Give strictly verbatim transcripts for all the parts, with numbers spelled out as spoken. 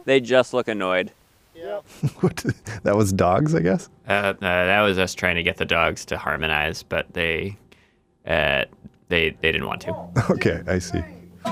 They just look annoyed. Yeah. What? That was dogs, I guess? Uh, uh, that was us trying to get the dogs to harmonize, but they, uh, they, they didn't want to. Okay, I see.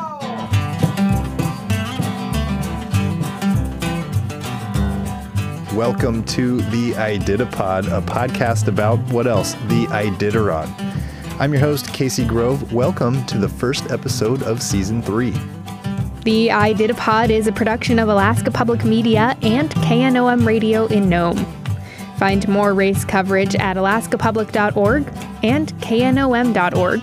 Welcome to the Ididipod, a podcast about what else? The Iditarod. I'm your host, Casey Grove. Welcome to the first episode of season three. The Ididipod is a production of Alaska Public Media and K N O M Radio in Nome. Find more race coverage at alaska public dot org and K N O M dot org.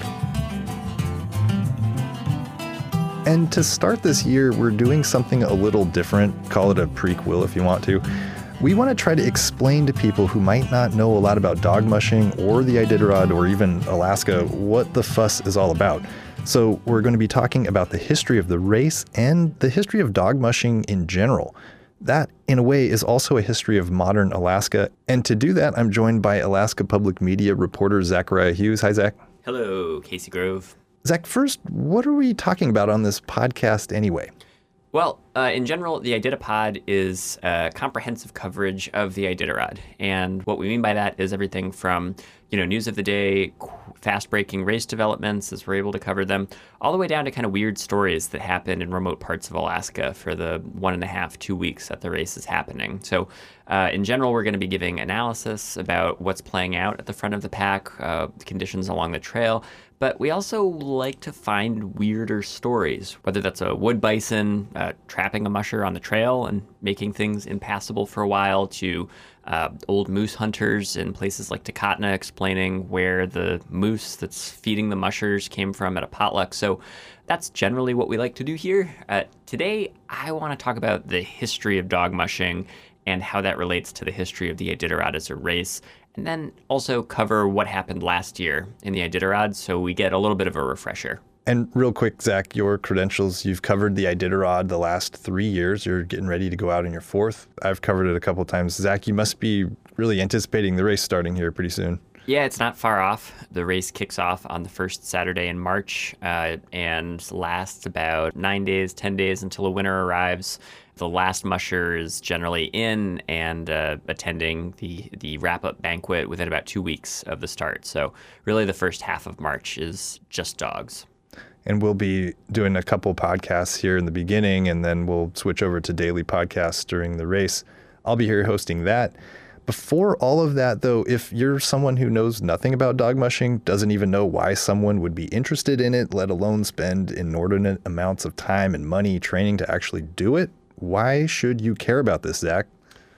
And to start this year, we're doing something a little different. Call it a prequel if you want to. We want to try to explain to people who might not know a lot about dog mushing or the Iditarod or even Alaska what the fuss is all about. So we're going to be talking about the history of the race and the history of dog mushing in general. That, in a way, is also a history of modern Alaska. And to do that, I'm joined by Alaska Public Media reporter Zachariah Hughes. Hi, Zach. Hello, Casey Grove. Zach, first, what are we talking about on this podcast anyway? Well, uh, in general, the Ididipod is uh, comprehensive coverage of the Iditarod. And what we mean by that is everything from, you know, news of the day, fast-breaking race developments, as we're able to cover them, all the way down to kind of weird stories that happen in remote parts of Alaska for the one and a half, two weeks that the race is happening. So uh, in general, we're going to be giving analysis about what's playing out at the front of the pack, uh, the conditions along the trail. But we also like to find weirder stories, whether that's a wood bison uh, trapping a musher on the trail and making things impassable for a while, to uh, old moose hunters in places like Takotna explaining where the moose that's feeding the mushers came from at a potluck. So that's generally what we like to do here. Uh, today, I want to talk about the history of dog mushing and how that relates to the history of the Iditarod as a race. And then also cover what happened last year in the Iditarod, so we get a little bit of a refresher. And real quick, Zach, your credentials, you've covered the Iditarod the last three years. You're getting ready to go out in your fourth. I've covered it a couple times. Zach, you must be really anticipating the race starting here pretty soon. Yeah, it's not far off. The race kicks off on the first Saturday in March uh, and lasts about nine days, ten days until a winner arrives. The last musher is generally in and uh, attending the, the wrap-up banquet within about two weeks of the start. So really the first half of March is just dogs. And we'll be doing a couple podcasts here in the beginning, and then we'll switch over to daily podcasts during the race. I'll be here hosting that. Before all of that, though, if you're someone who knows nothing about dog mushing, doesn't even know why someone would be interested in it, let alone spend inordinate amounts of time and money training to actually do it, why should you care about this, Zach?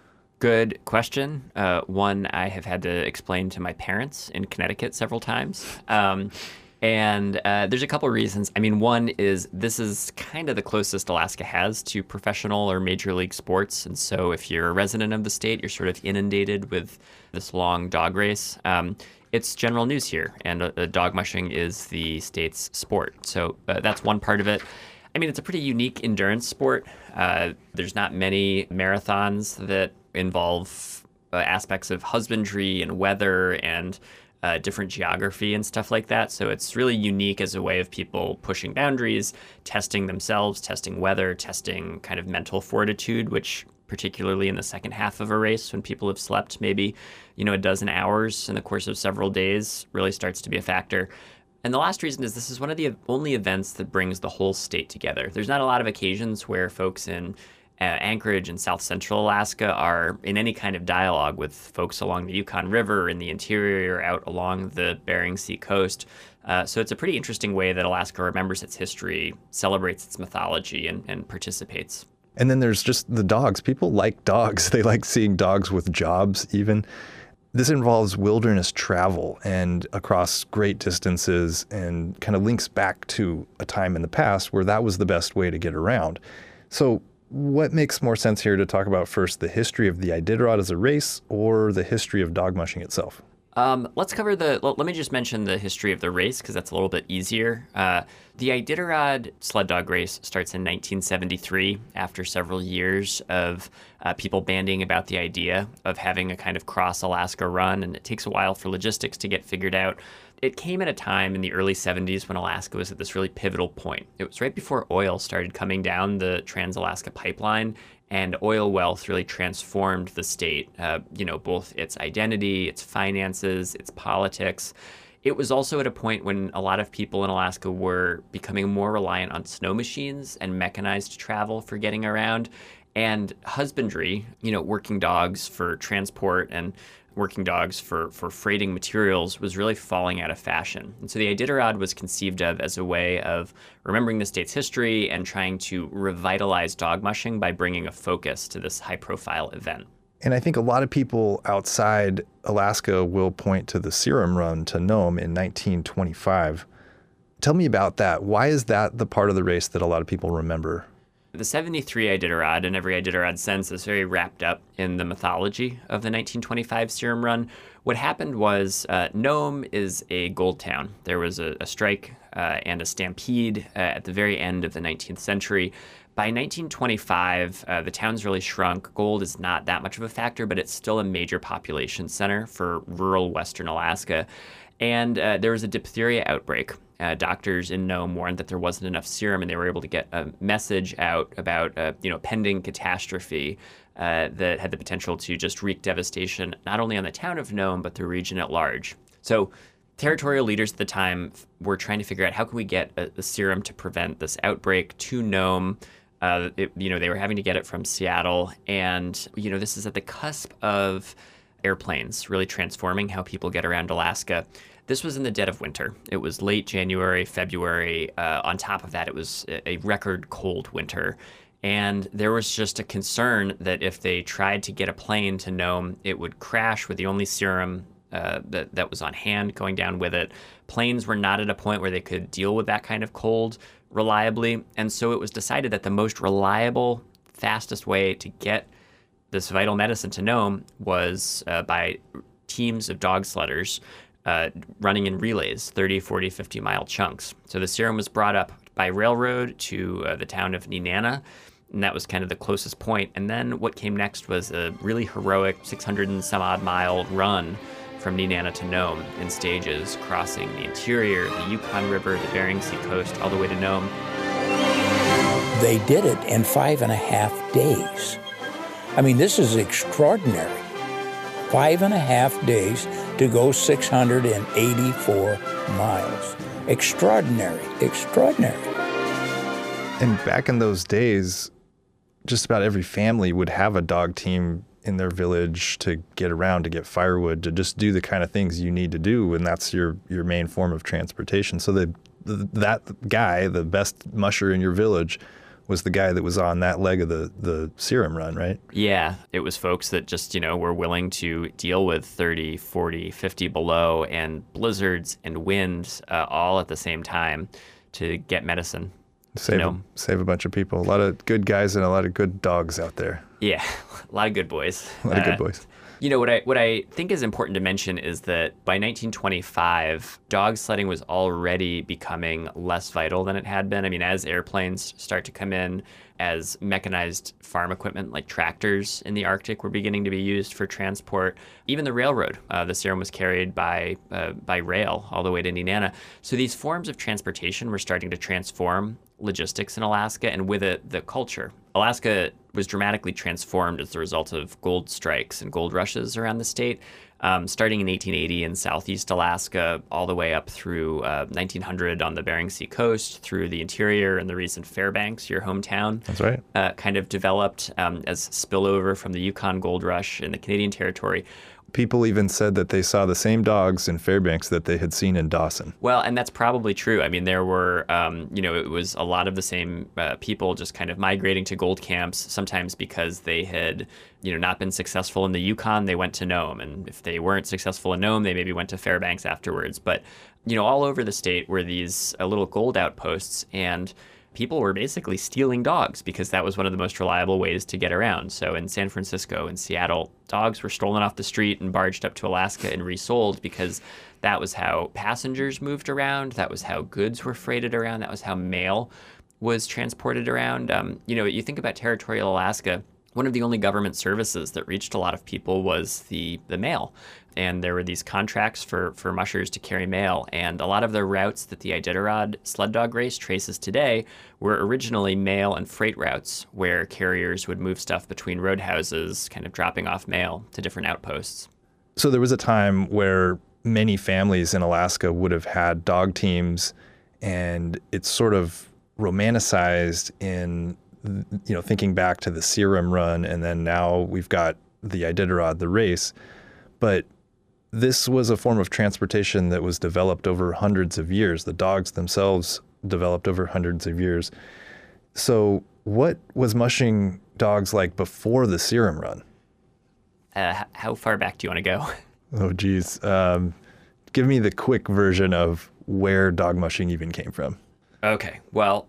Good question. Uh, one I have had to explain to my parents in Connecticut several times. Um, and uh, there's a couple reasons. I mean, one is this is kind of the closest Alaska has to professional or major league sports. And so if you're a resident of the state, you're sort of inundated with this long dog race. Um, it's general news here, and uh, dog mushing is the state's sport. So uh, that's one part of it. I mean, it's a pretty unique endurance sport. Uh, there's not many marathons that involve uh, aspects of husbandry and weather and uh, different geography and stuff like that. So it's really unique as a way of people pushing boundaries, testing themselves, testing weather, testing kind of mental fortitude, which particularly in the second half of a race when people have slept maybe, you know, a dozen hours in the course of several days really starts to be a factor. And the last reason is this is one of the only events that brings the whole state together. There's not a lot of occasions where folks in uh, Anchorage and South Central Alaska are in any kind of dialogue with folks along the Yukon River, in the interior, out along the Bering Sea coast. Uh, so it's a pretty interesting way that Alaska remembers its history, celebrates its mythology, and, and participates. And then there's just the dogs. People like dogs. They like seeing dogs with jobs even. This involves wilderness travel and across great distances and kind of links back to a time in the past where that was the best way to get around. So what makes more sense here to talk about first, the history of the Iditarod as a race or the history of dog mushing itself? Um, let's cover the, let me just mention the history of the race because that's a little bit easier. Uh, the Iditarod sled dog race starts in nineteen seventy-three after several years of uh, people bandying about the idea of having a kind of cross-Alaska run, and it takes a while for logistics to get figured out. It came at a time in the early seventies when Alaska was at this really pivotal point. It was right before oil started coming down the Trans-Alaska Pipeline, and oil wealth really transformed the state, uh, you know, both its identity, its finances, its politics. It was also at a point when a lot of people in Alaska were becoming more reliant on snow machines and mechanized travel for getting around, and husbandry, you know, working dogs for transport and working dogs for, for freighting materials was really falling out of fashion. And so the Iditarod was conceived of as a way of remembering the state's history and trying to revitalize dog mushing by bringing a focus to this high-profile event. And I think a lot of people outside Alaska will point to the Serum Run to Nome in nineteen twenty-five. Tell me about that. Why is that the part of the race that a lot of people remember? The seventy-three Iditarod and every Iditarod since is very wrapped up in the mythology of the nineteen twenty-five Serum Run. What happened was uh, Nome is a gold town. There was a, a strike uh, and a stampede uh, at the very end of the nineteenth century. By nineteen twenty-five, uh, the town's really shrunk. Gold is not that much of a factor, but it's still a major population center for rural western Alaska. And uh, there was a diphtheria outbreak. Uh, doctors in Nome warned that there wasn't enough serum, and they were able to get a message out about uh, you know, pending catastrophe uh, that had the potential to just wreak devastation not only on the town of Nome, but the region at large. So territorial leaders at the time were trying to figure out how can we get a, a serum to prevent this outbreak to Nome. Uh, it, you know, they were having to get it from Seattle, and you know, this is at the cusp of airplanes really transforming how people get around Alaska. This was in the dead of winter. It was late January, February. Uh, on top of that, it was a record cold winter. And there was just a concern that if they tried to get a plane to Nome, it would crash with the only serum uh, that, that was on hand going down with it. Planes were not at a point where they could deal with that kind of cold reliably. And so it was decided that the most reliable, fastest way to get this vital medicine to Nome was uh, by teams of dog sledders uh, running in relays, thirty, forty, fifty mile chunks. So the serum was brought up by railroad to uh, the town of Nenana, and that was kind of the closest point. And then what came next was a really heroic six hundred and some odd mile run from Nenana to Nome in stages, crossing the interior, the Yukon River, the Bering Sea coast, all the way to Nome. They did it in five and a half days. I mean, this is extraordinary. Five and a half days to go six hundred eighty-four miles. Extraordinary, extraordinary. And back in those days, just about every family would have a dog team in their village to get around, to get firewood, to just do the kind of things you need to do, and that's your, your main form of transportation. So the, the that guy, the best musher in your village, was the guy that was on that leg of the, the Serum Run, right? Yeah, it was folks that just, you know, were willing to deal with thirty, forty, fifty below and blizzards and winds uh, all at the same time to get medicine. Save, you know? a, save a bunch of people. A lot of good guys and a lot of good dogs out there. Yeah, a lot of good boys. A lot of uh, good boys. You know, what I what I think is important to mention is that by nineteen twenty-five, dog sledding was already becoming less vital than it had been. I mean, as airplanes start to come in, as mechanized farm equipment like tractors in the Arctic were beginning to be used for transport, even the railroad, uh, the serum was carried by uh, by rail all the way to Nenana. So these forms of transportation were starting to transform logistics in Alaska, and with it, the culture. Alaska was dramatically transformed as a result of gold strikes and gold rushes around the state, um, starting in eighteen eighty in southeast Alaska, all the way up through uh, nineteen hundred on the Bering Sea coast, through the interior and the recent Fairbanks, your hometown. That's right. Uh, kind of developed um, as spillover from the Yukon Gold Rush in the Canadian Territory. People even said that they saw the same dogs in Fairbanks that they had seen in Dawson. Well, and that's probably true. I mean, there were, um, you know, it was a lot of the same uh, people just kind of migrating to gold camps, sometimes because they had, you know, not been successful in the Yukon, they went to Nome. And if they weren't successful in Nome, they maybe went to Fairbanks afterwards. But, you know, all over the state were these uh, little gold outposts, and people were basically stealing dogs because that was one of the most reliable ways to get around. So in San Francisco and Seattle, dogs were stolen off the street and barged up to Alaska and resold because that was how passengers moved around. That was how goods were freighted around. That was how mail was transported around. Um, you know, you think about territorial Alaska, one of the only government services that reached a lot of people was the, the mail. And there were these contracts for, for mushers to carry mail. And a lot of the routes that the Iditarod sled dog race traces today were originally mail and freight routes where carriers would move stuff between roadhouses, kind of dropping off mail to different outposts. So there was a time where many families in Alaska would have had dog teams, and it's sort of romanticized in, you know, thinking back to the Serum Run, and then now we've got the Iditarod, the race. But this was a form of transportation that was developed over hundreds of years. The dogs themselves developed over hundreds of years. So what was mushing dogs like before the Serum Run? Uh, how far back do you want to go? Oh, geez. Um, give me the quick version of where dog mushing even came from. Okay. Well,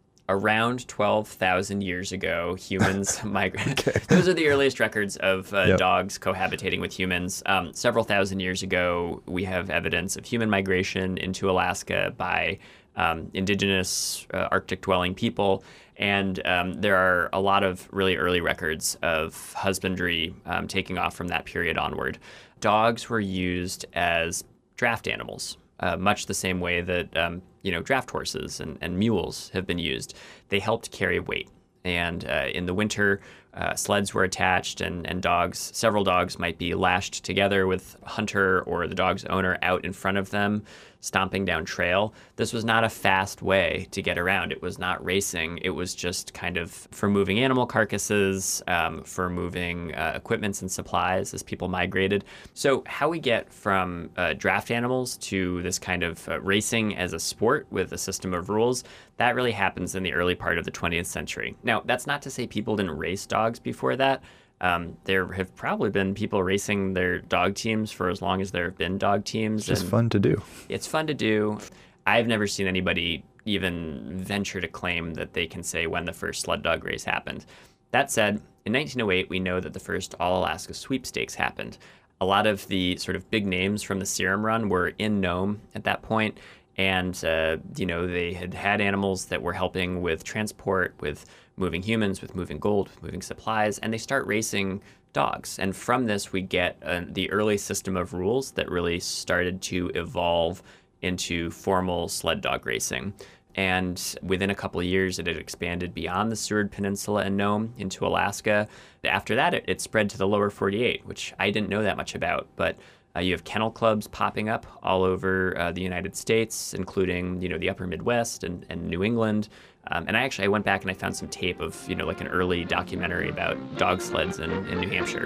around twelve thousand years ago, humans migrated. Okay. Those are the earliest records of uh, Yep. dogs cohabitating with humans. Um, several thousand years ago, we have evidence of human migration into Alaska by um, indigenous uh, Arctic-dwelling people. And um, there are a lot of really early records of husbandry um, taking off from that period onward. Dogs were used as draft animals, uh, much the same way that um, you know draft horses and, and mules have been used. They helped carry weight. And uh, in the winter, uh, sleds were attached, and, and dogs, several dogs might be lashed together with a hunter or the dog's owner out in front of them, stomping down trail. This was not a fast way to get around. It was not racing. It was just kind of for moving animal carcasses, um, for moving uh, equipments and supplies as people migrated. So how we get from uh, draft animals to this kind of uh, racing as a sport with a system of rules, that really happens in the early part of the twentieth century. Now, that's not to say people didn't race dogs before that. Um, there have probably been people racing their dog teams for as long as there have been dog teams. It's just and fun to do. It's fun to do. I've never seen anybody even venture to claim that they can say when the first sled dog race happened. That said, in nineteen oh eight, we know that the first All-Alaska Sweepstakes happened. A lot of the sort of big names from the Serum Run were in Nome at that point, and uh, you know they had had animals that were helping with transport, with moving humans, with moving gold, with moving supplies, and they start racing dogs. And from this, we get uh, the early system of rules that really started to evolve into formal sled dog racing. And within a couple of years, it had expanded beyond the Seward Peninsula and Nome into Alaska. After that, it, it spread to the lower forty-eight, which I didn't know that much about. But uh, you have kennel clubs popping up all over uh, the United States, including, you know, the upper Midwest and, and New England. Um, and I actually I went back and I found some tape of, you know, like an early documentary about dog sleds in, in New Hampshire.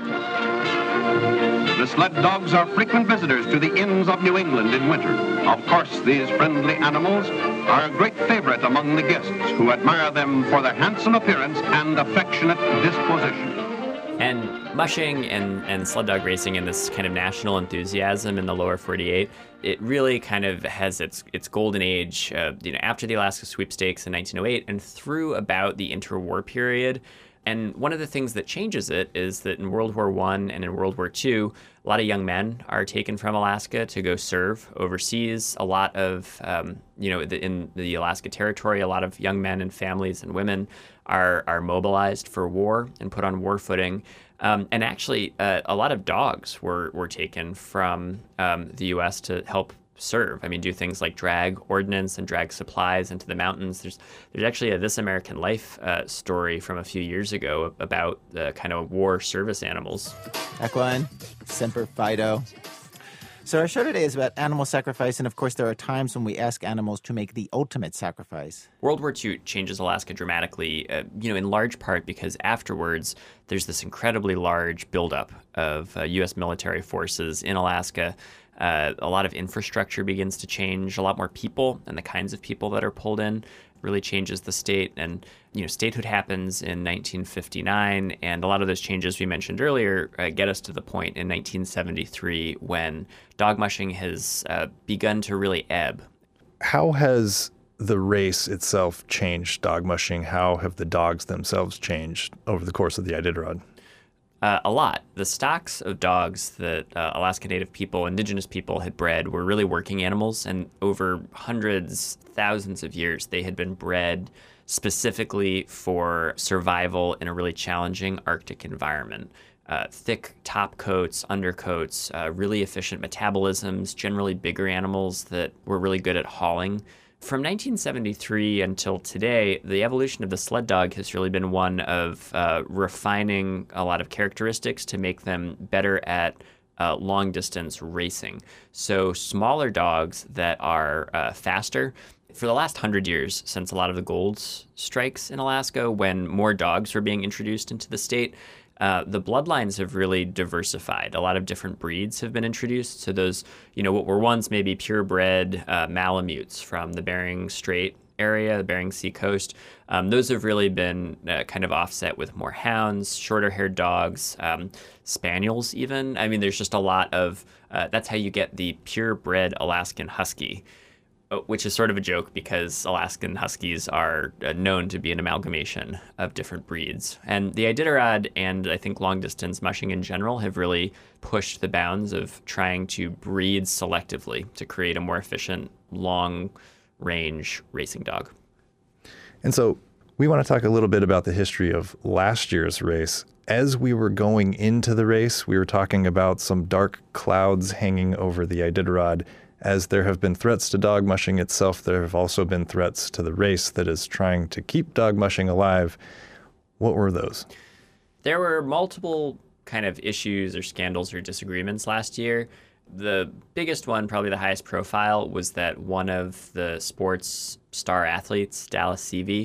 The sled dogs are frequent visitors to the inns of New England in winter. Of course, these friendly animals are a great favorite among the guests who admire them for their handsome appearance and affectionate disposition. And mushing and, and sled dog racing and this kind of national enthusiasm in the lower forty-eight, it really kind of has its its golden age, uh, you know, after the Alaska Sweepstakes in nineteen oh eight and through about the interwar period. And one of the things that changes it is that in World War One and in World War Two, a lot of young men are taken from Alaska to go serve overseas. A lot of, um, you know, the, in the Alaska Territory, a lot of young men and families and women are are mobilized for war and put on war footing. Um, and actually, uh, a lot of dogs were, were taken from um, the U S to help serve. I mean, do things like drag ordnance and drag supplies into the mountains. There's there's actually a This American Life uh, story from a few years ago about the kind of war service animals. Equine, Semper Fido. So our show today is about animal sacrifice, and of course there are times when we ask animals to make the ultimate sacrifice. World War Two changes Alaska dramatically, uh, you know, in large part because afterwards there's this incredibly large buildup of uh, U S military forces in Alaska. Uh, a lot of infrastructure begins to change. A lot more people and the kinds of people that are pulled in really changes the state. And, you know, statehood happens in nineteen fifty-nine. And a lot of those changes we mentioned earlier uh, get us to the point in nineteen seventy-three when dog mushing has uh, begun to really ebb. How has the race itself changed dog mushing? How have the dogs themselves changed over the course of the Iditarod? Uh, a lot. The stocks of dogs that uh, Alaska Native people, indigenous people had bred were really working animals, and over hundreds, thousands of years, they had been bred specifically for survival in a really challenging Arctic environment. Uh, thick top coats, undercoats, uh, really efficient metabolisms, generally bigger animals that were really good at hauling. From nineteen seventy-three until today, the evolution of the sled dog has really been one of uh, refining a lot of characteristics to make them better at uh, long-distance racing. So smaller dogs that are uh, faster. For the last hundred years, since a lot of the gold strikes in Alaska, when more dogs were being introduced into the state, Uh, the bloodlines have really diversified. A lot of different breeds have been introduced. So those, you know, what were once maybe purebred uh, Malamutes from the Bering Strait area, the Bering Sea coast, um, those have really been uh, kind of offset with more hounds, shorter-haired dogs, um, spaniels even. I mean, there's just a lot of, uh, that's how you get the purebred Alaskan Husky, which is sort of a joke because Alaskan Huskies are known to be an amalgamation of different breeds. And the Iditarod and I think long-distance mushing in general have really pushed the bounds of trying to breed selectively to create a more efficient, long-range racing dog. And so we want to talk a little bit about the history of last year's race. As we were going into the race, we were talking about some dark clouds hanging over the Iditarod. As there have been threats to dog mushing itself, there have also been threats to the race that is trying to keep dog mushing alive. What were those? There were multiple kind of issues or scandals or disagreements last year. The biggest one, probably the highest profile, was that one of the sport's star athletes, Dallas Seavey,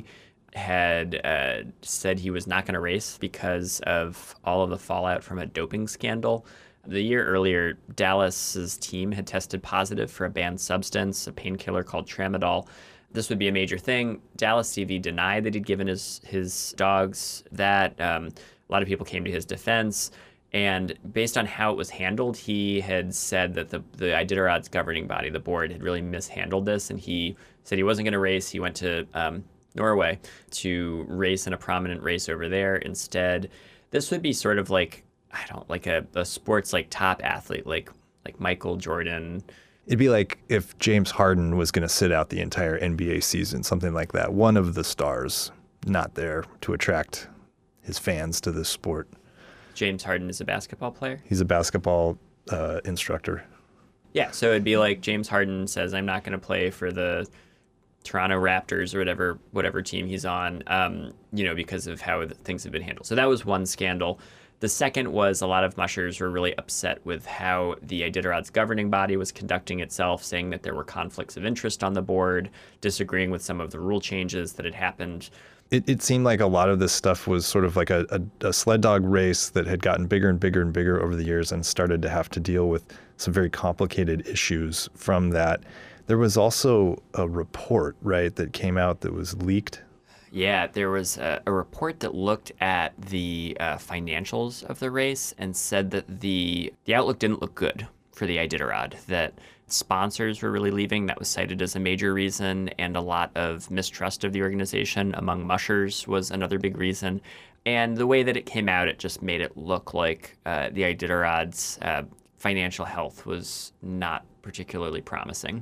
had uh, said he was not going to race because of all of the fallout from a doping scandal. The year earlier, Dallas's team had tested positive for a banned substance, a painkiller called tramadol. This would be a major thing. Dallas Seavey denied that he'd given his, his dogs that. Um, a lot of people came to his defense. And based on how it was handled, he had said that the, the Iditarod's governing body, the board, had really mishandled this. And he said he wasn't going to race. He went to um, Norway to race in a prominent race over there instead. This would be sort of like, I don't like a, a sports like top athlete like like Michael Jordan. It'd be like if James Harden was going to sit out the entire N B A season, something like that. One of the stars not there to attract his fans to this sport. James Harden is a basketball player? He's a basketball uh, instructor. Yeah, so it'd be like James Harden says, I'm not going to play for the Toronto Raptors or whatever whatever team he's on, um, you know, because of how things have been handled. So that was one scandal. The second was a lot of mushers were really upset with how the Iditarod's governing body was conducting itself, saying that there were conflicts of interest on the board, disagreeing with some of the rule changes that had happened. It, it seemed like a lot of this stuff was sort of like a, a, a sled dog race that had gotten bigger and bigger and bigger over the years and started to have to deal with some very complicated issues from that. There was also a report, right, that came out that was leaked. Yeah, there was a, a report that looked at the uh, financials of the race and said that the the outlook didn't look good for the Iditarod, that sponsors were really leaving. That was cited as a major reason, and a lot of mistrust of the organization among mushers was another big reason. And the way that it came out, it just made it look like uh, the Iditarod's uh, financial health was not particularly promising.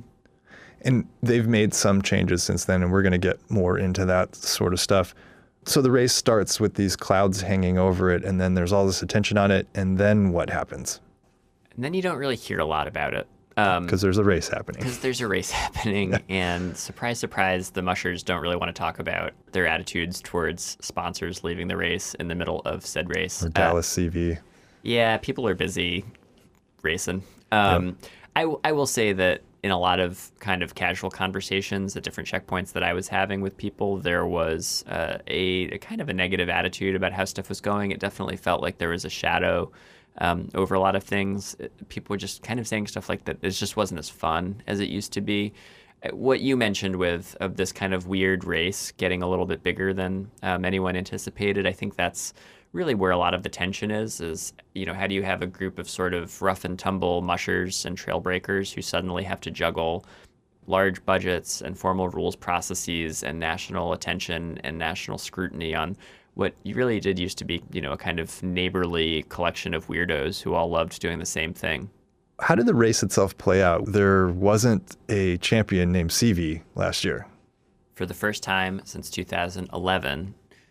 And they've made some changes since then, and we're going to get more into that sort of stuff. So the race starts with these clouds hanging over it, and then there's all this attention on it, and then what happens? And then you don't really hear a lot about it. Because um, there's a race happening. Because there's a race happening, and surprise, surprise, the mushers don't really want to talk about their attitudes towards sponsors leaving the race in the middle of said race. Or Dallas uh, C V. Yeah, people are busy racing. Um, yep. I, I will say that in a lot of kind of casual conversations at different checkpoints that I was having with people, there was uh, a, a kind of a negative attitude about how stuff was going. It definitely felt like there was a shadow um, over a lot of things. People were just kind of saying stuff like that. It just wasn't as fun as it used to be. What you mentioned with of this kind of weird race getting a little bit bigger than um, anyone anticipated, I think that's really where a lot of the tension is, is, you know, how do you have a group of sort of rough and tumble mushers and trail breakers who suddenly have to juggle large budgets and formal rules processes and national attention and national scrutiny on what really did used to be, you know, a kind of neighborly collection of weirdos who all loved doing the same thing. How did the race itself play out? There wasn't a champion named C V last year. For the first time since two thousand eleven,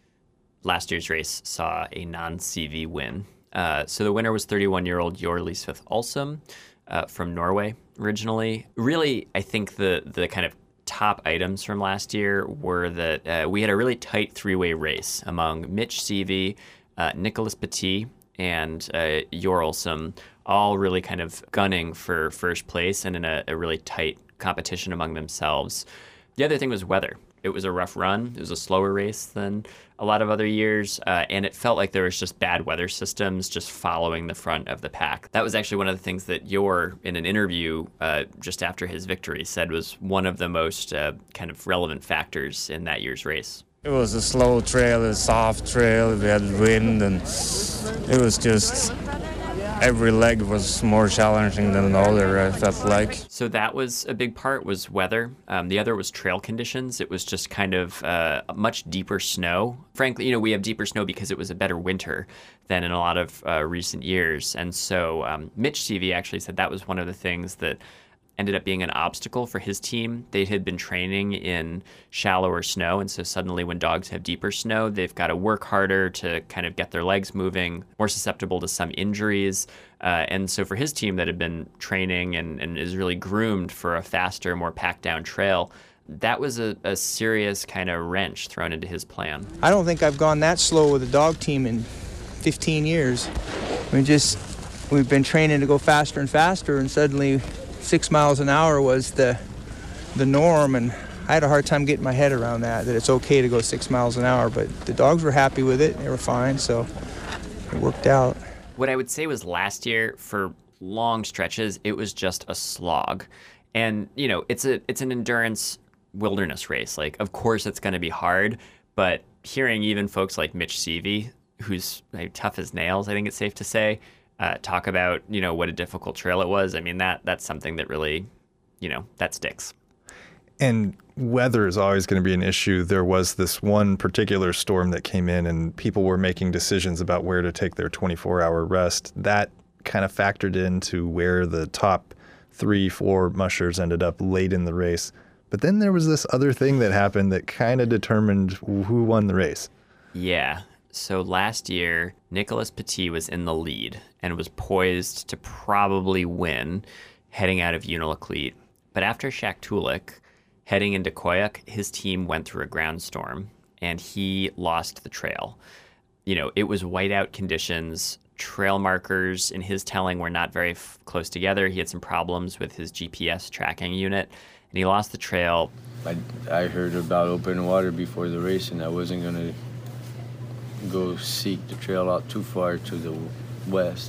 last year's race saw a non-C V win. Uh, so the winner was thirty-one-year-old Jor Lisbeth Olsum uh, from Norway originally. Really, I think the the kind of top items from last year were that uh, we had a really tight three-way race among Mitch Seavey, uh, Nicholas Petit, and uh, Jor Olsum, all really kind of gunning for first place and in a, a really tight competition among themselves. The other thing was weather. It was a rough run. It was a slower race than a lot of other years, uh, and it felt like there was just bad weather systems just following the front of the pack. That was actually one of the things that Jor, in an interview uh, just after his victory, said was one of the most uh, kind of relevant factors in that year's race. It was a slow trail, a soft trail, we had wind, and it was just... every leg was more challenging than the other, I felt like. So that was a big part, was weather. Um, the other was trail conditions. It was just kind of uh, much deeper snow. Frankly, you know, we have deeper snow because it was a better winter than in a lot of uh, recent years. And so um, Mitch Seavey actually said that was one of the things that ended up being an obstacle for his team. They had been training in shallower snow, and so suddenly when dogs have deeper snow, they've got to work harder to kind of get their legs moving, more susceptible to some injuries. Uh, and so for his team that had been training and, and is really groomed for a faster, more packed down trail, that was a, a serious kind of wrench thrown into his plan. I don't think I've gone that slow with a dog team in fifteen years. We just, we've been training to go faster and faster, and suddenly six miles an hour was the the norm, and I had a hard time getting my head around that, that it's okay to go six miles an hour, but the dogs were happy with it. They were fine, so it worked out. What I would say was last year, for long stretches, it was just a slog. And, you know, it's a it's an endurance wilderness race. Like, of course it's going to be hard, but hearing even folks like Mitch Seavey, who's like, tough as nails, I think it's safe to say, Uh, talk about, you know, what a difficult trail it was. I mean, that that's something that really, you know, that sticks. And weather is always going to be an issue. There was this one particular storm that came in and people were making decisions about where to take their twenty-four hour rest. That kind of factored into where the top three, four mushers ended up late in the race. But then there was this other thing that happened that kind of determined who won the race. Yeah. So last year, Nicholas Petit was in the lead and was poised to probably win heading out of Unalakleet. But after Shaktoolik, heading into Koyuk, his team went through a ground storm and he lost the trail. You know, it was whiteout conditions. Trail markers, in his telling, were not very f- close together. He had some problems with his G P S tracking unit, and he lost the trail. I, I heard about open water before the race, and I wasn't going to go seek the trail out too far to the west.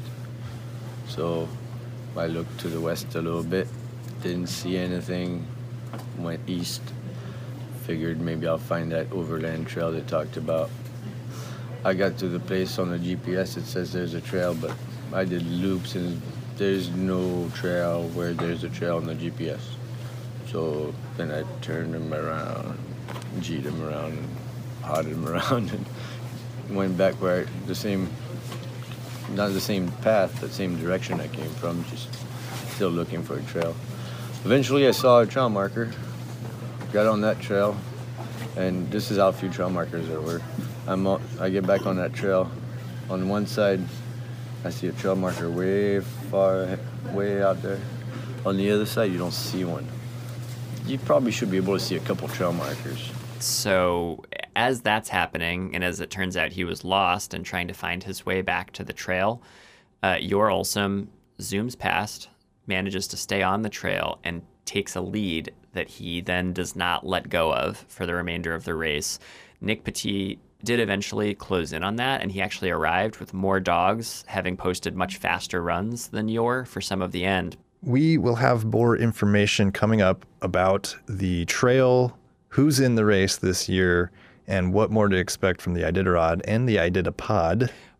So I looked to the west a little bit, didn't see anything, went east, figured maybe I'll find that overland trail they talked about. I got to the place on the G P S, it says there's a trail, but I did loops and there's no trail where there's a trail on the G P S. So then I turned him around, G'd him around, and potted him around, and went back where I, the same, not the same path, but same direction I came from, just still looking for a trail. Eventually I saw a trail marker, got on that trail, and this is how few trail markers there were. I'm on, I get back on that trail. On one side, I see a trail marker way far, way out there. On the other side, you don't see one. You probably should be able to see a couple trail markers. So as that's happening, and as it turns out he was lost and trying to find his way back to the trail, uh, Jor Olsum zooms past, manages to stay on the trail, and takes a lead that he then does not let go of for the remainder of the race. Nick Petit did eventually close in on that, and he actually arrived with more dogs, having posted much faster runs than Jor for some of the end. We will have more information coming up about the trail, who's in the race this year, and what more to expect from the Iditarod and the Iditapod.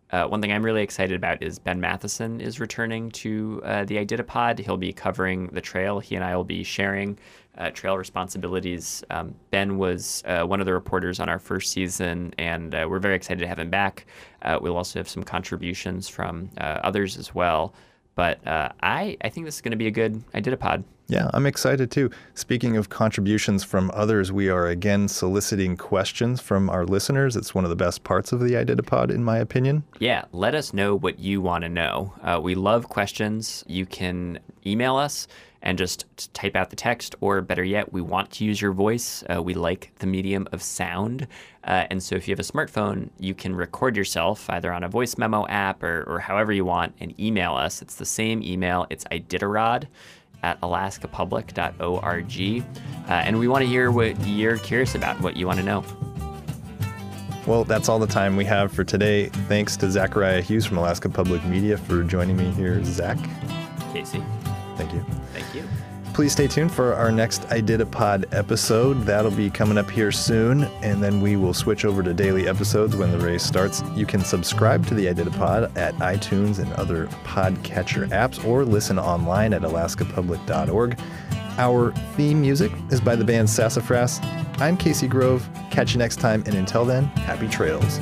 Uh, one thing I'm really excited about is Ben Matheson is returning to uh, the IDITAPod. He'll be covering the trail. He and I will be sharing uh, trail responsibilities. Um, Ben was uh, one of the reporters on our first season, and uh, we're very excited to have him back. Uh, we'll also have some contributions from uh, others as well. But uh, I, I think this is going to be a good IDITAPod. Yeah, I'm excited too. Speaking of contributions from others, we are again soliciting questions from our listeners. It's one of the best parts of the IDITAPod, in my opinion. Yeah, let us know what you want to know. Uh, we love questions. You can email us and just type out the text, or better yet, we want to use your voice. Uh, we like the medium of sound. Uh, and so if you have a smartphone, you can record yourself either on a voice memo app or, or however you want and email us. It's the same email. It's iditarod at alaska public dot org. Uh, and we want to hear what you're curious about, what you want to know. Well, that's all the time we have for today. Thanks to Zachariah Hughes from Alaska Public Media for joining me here. Zach. Casey. Thank you. Thank you. Please stay tuned for our next IDITAPod episode. That'll be coming up here soon, and then we will switch over to daily episodes when the race starts. You can subscribe to the IDITAPod at iTunes and other podcatcher apps, or listen online at alaska public dot org. Our theme music is by the band Sassafras. I'm Casey Grove. Catch you next time, and until then, happy trails.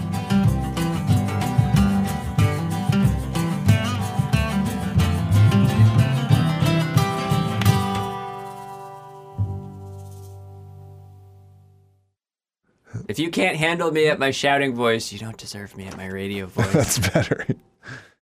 If you can't handle me at my shouting voice, you don't deserve me at my radio voice. That's better.